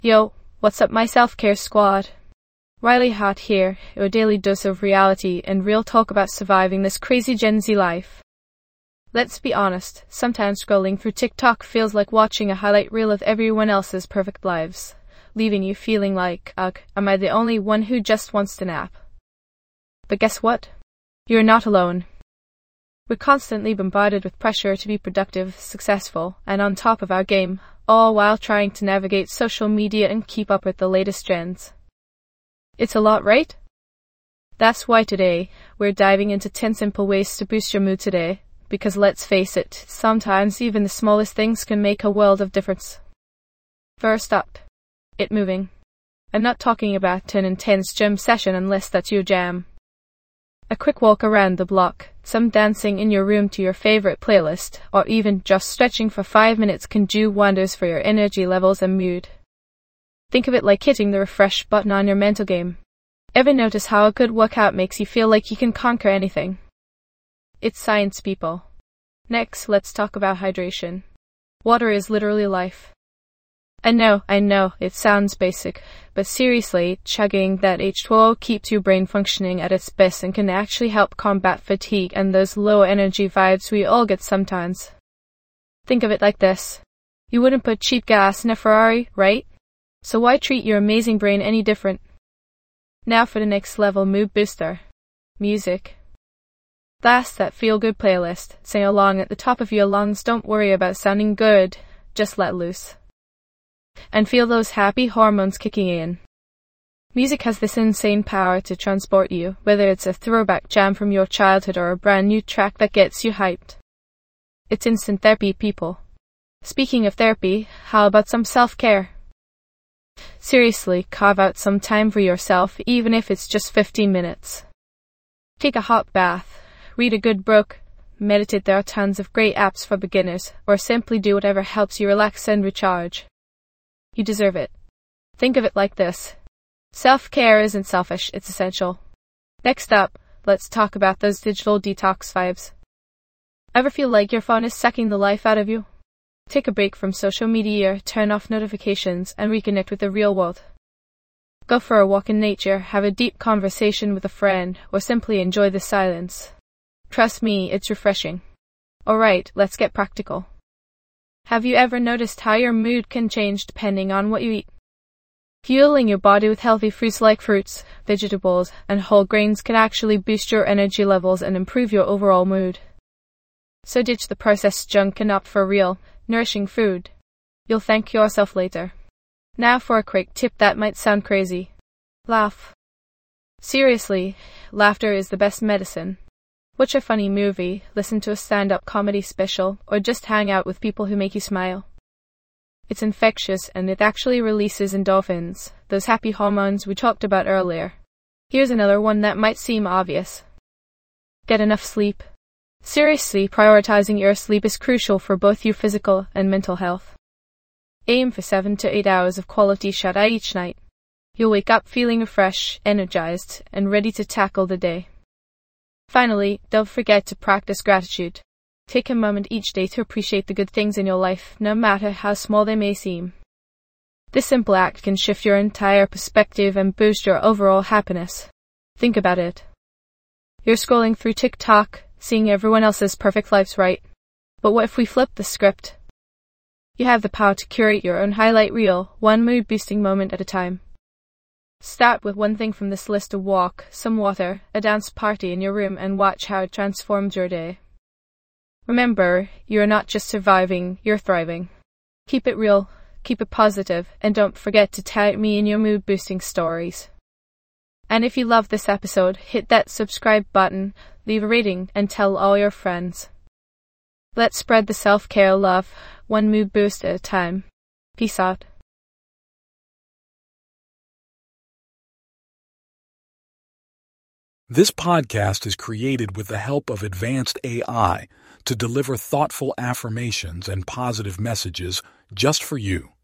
Yo, what's up my self-care squad? Riley Hart here, your daily dose of reality and real talk about surviving this crazy Gen Z life. Let's be honest, sometimes scrolling through TikTok feels like watching a highlight reel of everyone else's perfect lives, leaving you feeling like, ugh, am I the only one who just wants to nap? But guess what? You're not alone. We're constantly bombarded with pressure to be productive, successful, and on top of our game, all while trying to navigate social media and keep up with the latest trends. It's a lot, right? That's why today, we're diving into 10 simple ways to boost your mood today, because let's face it, sometimes even the smallest things can make a world of difference. First up, get moving. I'm not talking about an intense gym session unless that's your jam. A quick walk around the block, some dancing in your room to your favorite playlist, or even just stretching for 5 minutes can do wonders for your energy levels and mood. Think of it like hitting the refresh button on your mental game. Ever notice how a good workout makes you feel like you can conquer anything? It's science, people. Next, let's talk about hydration. Water is literally life. I know, it sounds basic, but seriously, chugging that H2O keeps your brain functioning at its best and can actually help combat fatigue and those low energy vibes we all get sometimes. Think of it like this. You wouldn't put cheap gas in a Ferrari, right? So why treat your amazing brain any different? Now for the next level mood booster. Music. That's that feel-good playlist. Sing along at the top of your lungs, don't worry about sounding good, just let loose. And feel those happy hormones kicking in. Music has this insane power to transport you, whether it's a throwback jam from your childhood or a brand new track that gets you hyped. It's instant therapy, people. Speaking of therapy, how about some self-care? Seriously, carve out some time for yourself, even if it's just 15 minutes. Take a hot bath, read a good book, meditate. There are tons of great apps for beginners, or simply do whatever helps you relax and recharge. You deserve it. Think of it like this. Self-care isn't selfish, it's essential. Next up, let's talk about those digital detox vibes. Ever feel like your phone is sucking the life out of you? Take a break from social media, turn off notifications, and reconnect with the real world. Go for a walk in nature, have a deep conversation with a friend, or simply enjoy the silence. Trust me, it's refreshing. Alright, let's get practical. Have you ever noticed how your mood can change depending on what you eat? Fueling your body with healthy foods like fruits, vegetables, and whole grains can actually boost your energy levels and improve your overall mood. So ditch the processed junk and opt for real, nourishing food. You'll thank yourself later. Now for a quick tip that might sound crazy. Laugh. Seriously, laughter is the best medicine. Watch a funny movie, listen to a stand-up comedy special, or just hang out with people who make you smile. It's infectious and it actually releases endorphins, those happy hormones we talked about earlier. Here's another one that might seem obvious. Get enough sleep. Seriously, prioritizing your sleep is crucial for both your physical and mental health. Aim for 7 to 8 hours of quality shut-eye each night. You'll wake up feeling refreshed, energized, and ready to tackle the day. Finally, don't forget to practice gratitude. Take a moment each day to appreciate the good things in your life, no matter how small they may seem. This simple act can shift your entire perspective and boost your overall happiness. Think about it. You're scrolling through TikTok, seeing everyone else's perfect lives, right? But what if we flip the script? You have the power to curate your own highlight reel, one mood-boosting moment at a time. Start with one thing from this list: a walk, some water, a dance party in your room, and watch how it transforms your day. Remember, you're not just surviving, you're thriving. Keep it real, keep it positive, and don't forget to tag me in your mood-boosting stories. And if you love this episode, hit that subscribe button, leave a rating, and tell all your friends. Let's spread the self-care love, one mood boost at a time. Peace out. This podcast is created with the help of advanced AI to deliver thoughtful affirmations and positive messages just for you.